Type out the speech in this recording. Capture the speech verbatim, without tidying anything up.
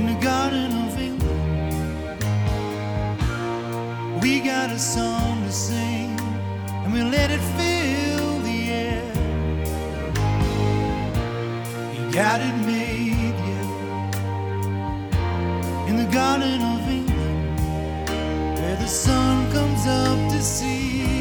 in the Garden of England. We got a song to sing, and we let it fill the air. He got it made, yeah, in the Garden of England, where the sun comes up to see